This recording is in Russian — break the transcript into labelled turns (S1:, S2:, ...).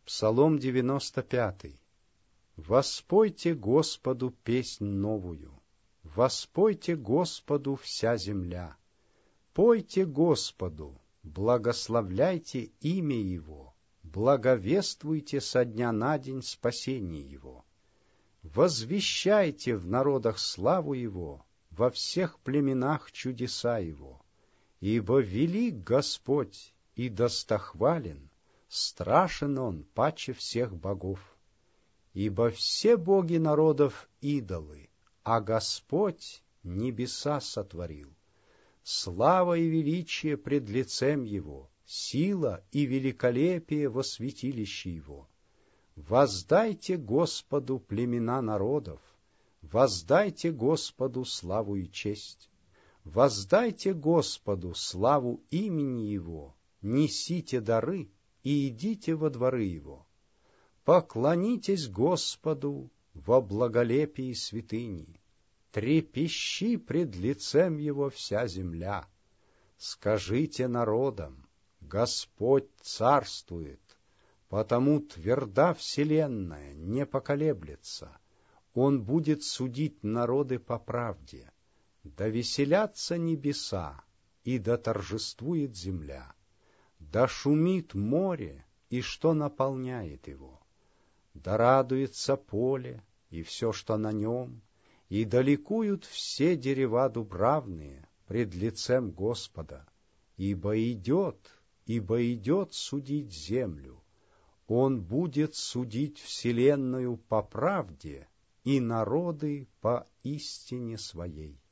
S1: Псалом 95. Воспойте Господу песнь новую, воспойте Господу вся земля. Пойте Господу, благословляйте имя Его, благовествуйте со дня на день спасение Его. Возвещайте в народах славу Его, во всех племенах чудеса Его. Ибо велик Господь и достохвален, страшен Он паче всех богов. Ибо все боги народов идолы, а Господь небеса сотворил. Слава и величие пред лицем Его, сила и великолепие во святилище Его. Воздайте Господу племена народов, воздайте Господу славу и честь. Воздайте Господу славу имени Его, несите дары и идите во дворы Его. Поклонитесь Господу во благолепии святыни, трепещи пред лицем Его вся земля. Скажите народам: Господь царствует, потому тверда вселенная, не поколеблется. Он будет судить народы по правде. Да веселятся небеса, и да торжествует земля. Да шумит море, и что наполняет его. Да радуется поле, и все, что на нем, и да ликуют все дерева дубравные пред лицем Господа. Ибо идет судить землю. Он будет судить вселенную по правде и народы по истине своей.